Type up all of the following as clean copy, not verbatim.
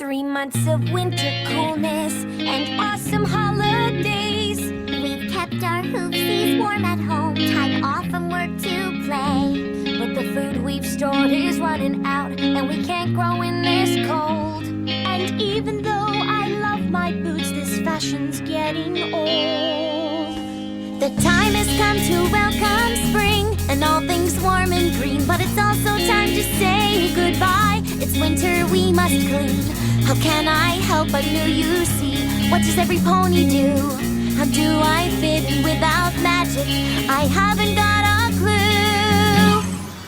3 months of winter coolness and awesome holidays. We've kept our hoopsies warm at home, time off from work to play. But the food we've stored is running out, and we can't grow in this cold. And even though I love my boots, this fashion's getting old. The time has come to welcome spring and all things warm and green, but it's also time to say goodbye. It's winter, we must clean. How can I help but knew you see? What does every pony do? How do I fit in without magic? I haven't got a clue.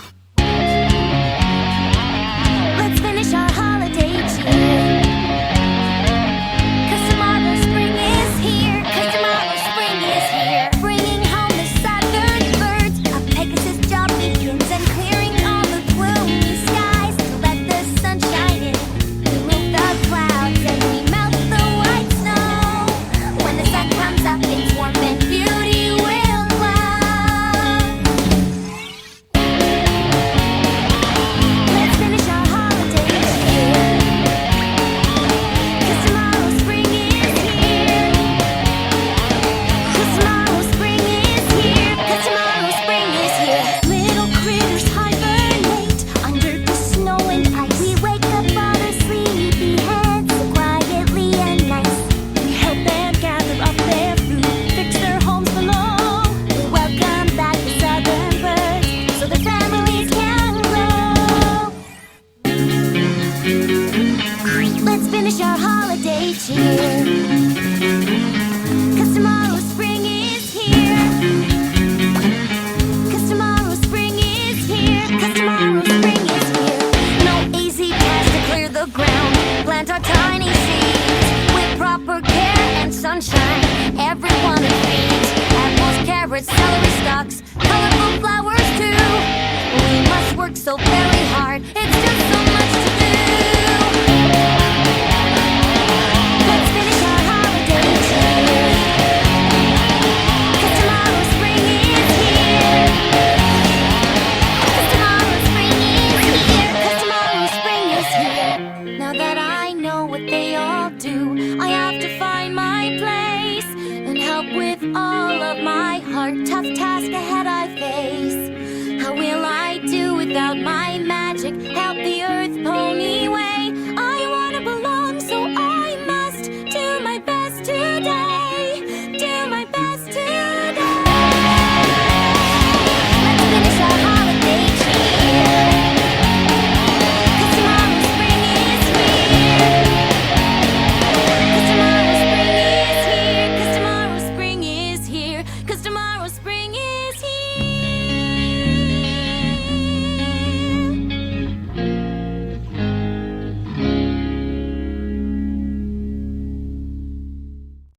Let's finish our holiday cheer. 'Cause tomorrow spring is here. 'Cause tomorrow spring is here. Bringing home the southern birds. A Pegasus job begins and clearing all the gloomy skies to let the sun shine in. We move the clouds and we melt the white snow. When the sun comes up, it's warm and beauty will glow. Let's finish our holiday cheer. 'Cause tomorrow spring is here. 'Cause tomorrow spring is here. 'Cause tomorrow spring is here. Little critters hibernate under the snow and ice. We wake up all their sleepy heads quietly and nice. We help them gather up their food, fix their homes below. We welcome back the southern birds so their families can grow. Let's finish our holiday cheer. 'Cause tomorrow spring is here. 'Cause tomorrow spring is here. 'Cause tomorrow spring is here. No easy task to clear the ground. Plant our tiny seeds with proper care and sunshine. Everyone agrees. Apples, carrots, celery stalks, colorful flowers too. We must work so very hard. It's just so much to do. Let's finish our holiday cheer. 'Cause tomorrow spring is here. 'Cause tomorrow spring is here. 'Cause tomorrow spring is here. Now that I know what they all do, I have to find my place and help with all of my heart. Tough task ahead I face. How will I do without my magic? Help the earth pony